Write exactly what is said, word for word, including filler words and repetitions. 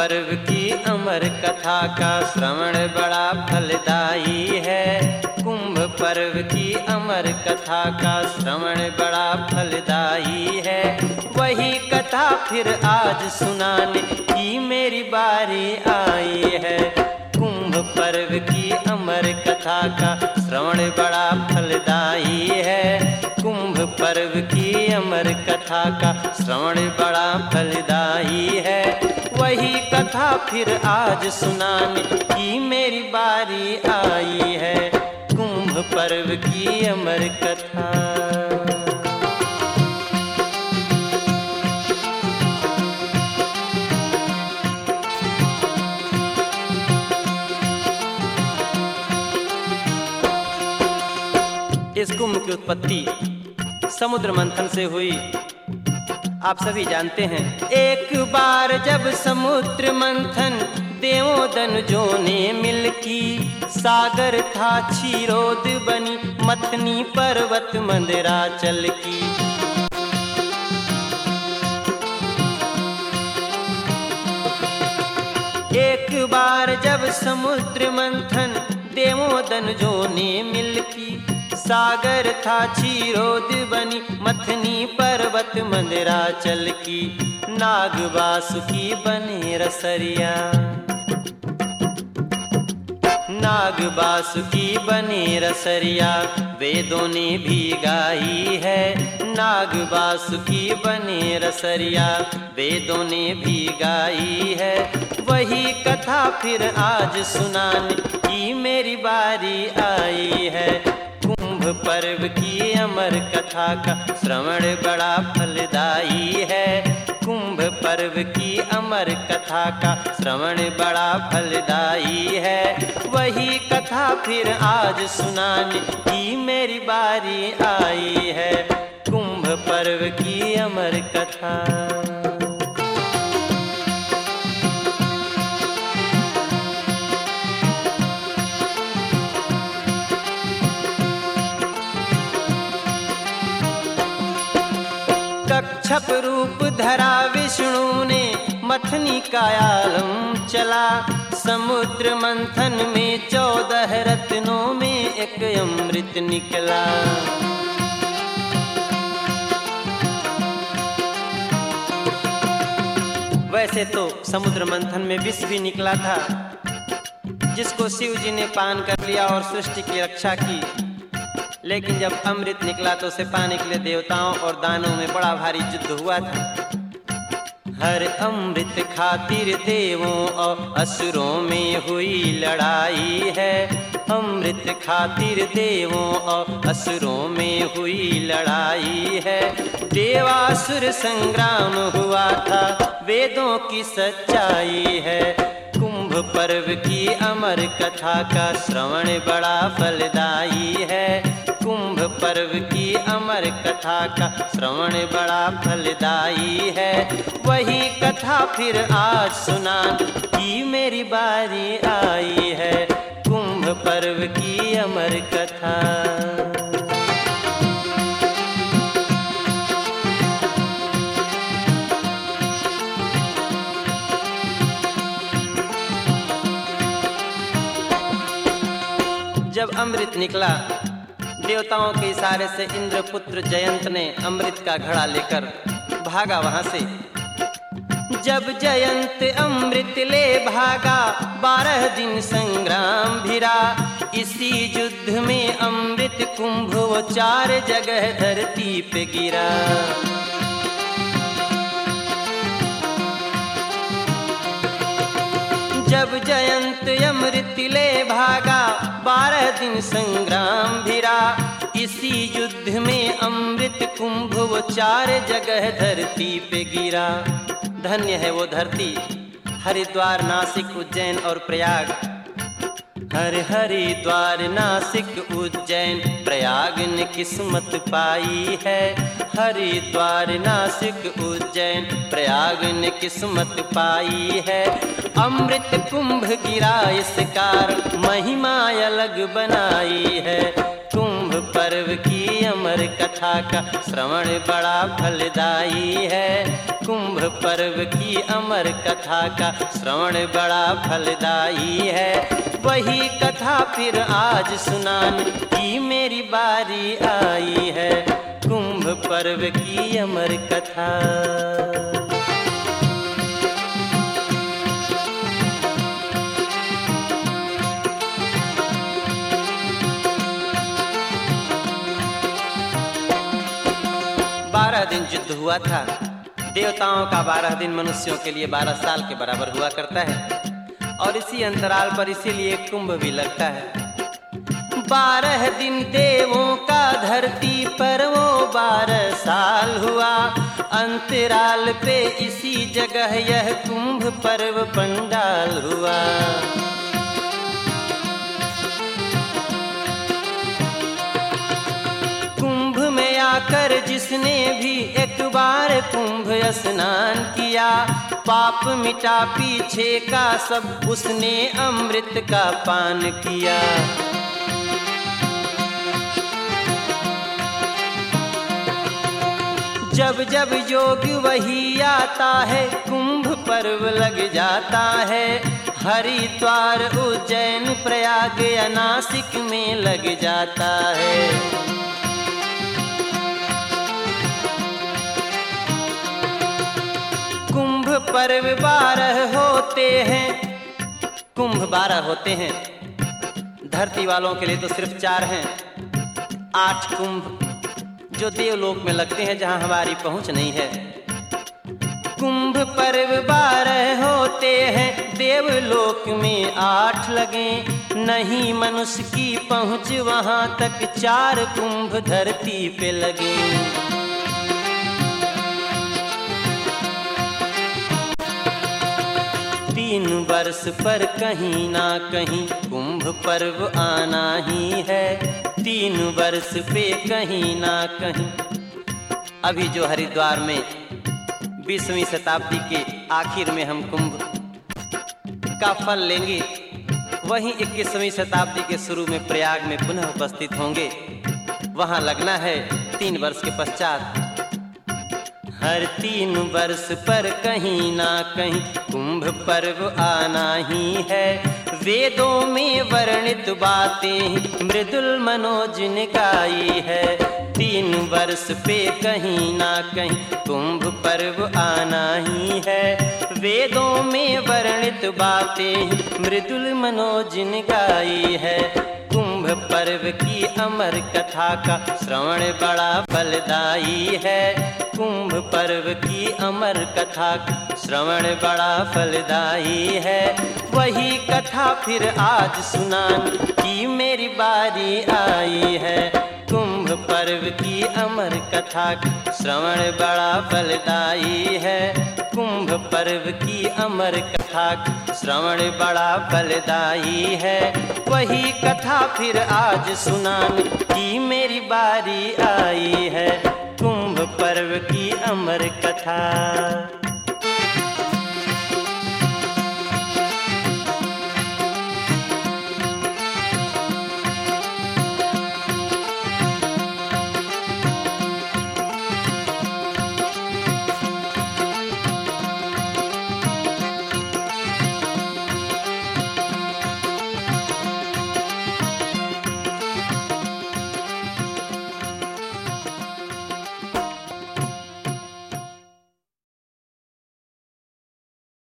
पर्व की अमर कथा का श्रवण बड़ा फलदायी है। कुंभ पर्व की अमर कथा का श्रवण बड़ा फलदायी है। वही कथा फिर आज सुनाने की मेरी बारी आई है। कुंभ पर्व की अमर कथा का श्रवण बड़ा फलदायी है। कुंभ पर्व की अमर कथा का श्रवण बड़ा फलदायी है। वही कथा फिर आज सुनाने की मेरी बारी आई है। कुंभ पर्व की अमर कथा। इस कुंभ की उत्पत्ति समुद्र मंथन से हुई, आप सभी जानते हैं। एक बार जब समुद्र मंथन देवों दनुजों ने मिल की, सागर था क्षीरोद बनी मथनी पर्वत मंदराचल की। एक बार जब समुद्र मंथन देवों दनुजों ने मिल की, सागर था क्षीरोद बनी मथनी पर्वत मंदराचल की। नाग वासुकी बने रसरिया, नाग वासुकी बने रसरिया वेदों ने भी गाई है। नाग वासुकी बने रसरिया वेदों ने भी गाई है। वही कथा फिर आज सुनाने की मेरी बारी आई है। कुंभ पर्व की अमर कथा का श्रवण बड़ा फलदायी है। कुंभ पर्व की अमर कथा का श्रवण बड़ा फलदायी है। वही कथा फिर आज सुनाने की मेरी बारी आई है। कुंभ पर्व की अमर कथा। कच्छप रूप धरा विष्णु ने मथनी कायालम चला। समुद्र मंथन में चौदह रत्नों में एक अमृत निकला। वैसे तो समुद्र मंथन में विष भी निकला था, जिसको शिव जी ने पान कर लिया और सृष्टि की रक्षा की। लेकिन जब अमृत निकला तो उसे पाने के लिए देवताओं और दानवों में बड़ा भारी युद्ध हुआ था। हर अमृत खातिर देवों और असुरों में हुई लड़ाई है। अमृत खातिर देवों और असुरों में हुई लड़ाई है। देवासुर संग्राम हुआ था, वेदों की सच्चाई है। कुंभ पर्व की अमर कथा का श्रवण बड़ा फलदायी है। कुंभ पर्व की अमर कथा का श्रवण बड़ा फलदायी है। वही कथा फिर आज सुनाने की मेरी बारी आई है। कुंभ पर्व की अमर कथा। जब अमृत निकला, देवताओं के इशारे से इंद्रपुत्र जयंत ने अमृत का घड़ा लेकर भागा वहां से। जब जयंत अमृत ले भागा, बारह दिन संग्राम भिरा। इसी युद्ध में अमृत कुंभ वो चार जगह धरती पे गिरा। जब जयंत अमृत ले भागा, बारह दिन संग्राम भिरा। इसी युद्ध में अमृत कुंभ वो चार जगह धरती पे गिरा। धन्य है वो धरती, हरिद्वार, नासिक, उज्जैन और प्रयाग। हर हरिद्वार, नासिक, उज्जैन, प्रयाग ने किस्मत पाई है। हरिद्वार, नासिक, उज्जैन, प्रयाग ने किस्मत पाई है। अमृत कुंभ गिरा इस कारण महिमा अलग बनाई है। कुंभ पर्व की अमर कथा का श्रवण बड़ा फलदायी है। कुंभ पर्व की अमर कथा का श्रवण बड़ा फलदायी है। वही कथा फिर आज सुनाने की मेरी बारी आई है। कुंभ पर्व की अमर कथा। बारह दिन युद्ध हुआ था। देवताओं का बारह दिन मनुष्यों के लिए बारह साल के बराबर हुआ करता है और इसी अंतराल पर इसीलिए कुंभ भी लगता है। बारह दिन देवों का धरती पर वो बारह साल हुआ। अंतराल पे इसी जगह यह कुंभ पर्व पंडाल हुआ। आकर जिसने भी एक बार कुंभ स्नान किया, पाप मिटा पीछे का सब उसने अमृत का पान किया। जब जब योग वही आता है कुंभ पर्व लग जाता है। हरिद्वार उज्जैन प्रयाग या नासिक में लग जाता है। कुंभ पर्व बारह होते हैं, कुंभ बारह होते हैं। धरती वालों के लिए तो सिर्फ चार हैं। आठ कुंभ जो देवलोक में लगते हैं जहां हमारी पहुंच नहीं है। कुंभ पर्व बारह होते हैं, देवलोक में आठ लगे। नहीं मनुष्य की पहुंच वहां तक, चार कुंभ धरती पे लगे। तीन वर्ष पर कहीं ना कहीं कुंभ पर्व आना ही है। तीन वर्ष पे कहीं ना कहीं। अभी जो हरिद्वार में बीसवीं शताब्दी के आखिर में हम कुंभ का फल लेंगे, वहीं इक्कीसवीं शताब्दी के शुरू में प्रयाग में पुनः उपस्थित होंगे। वहां लगना है तीन वर्ष के पश्चात। हर तीन वर्ष पर कहीं ना कहीं कुंभ पर्व आना ही है। वेदों में वर्णित बातें मृदुल मनोज ने गाई है। तीन वर्ष पे कहीं ना कहीं कुंभ पर्व आना ही है। वेदों में वर्णित बातें मृदुल मनोज ने गाई है। कुंभ पर्व की अमर कथा का श्रवण बड़ा फलदायी है। कुंभ पर्व की अमर कथा का श्रवण बड़ा फलदायी है। वही कथा फिर आज सुनाने की मेरी बारी आई है। कुंभ पर्व की अमर कथा का श्रवण बड़ा फलदायी है। कुंभ पर्व की अमर कथा का श्रवण बड़ा फलदायी है। वही कथा फिर आज सुनाने की मेरी बारी आई है। कुंभ पर्व की अमर कथा।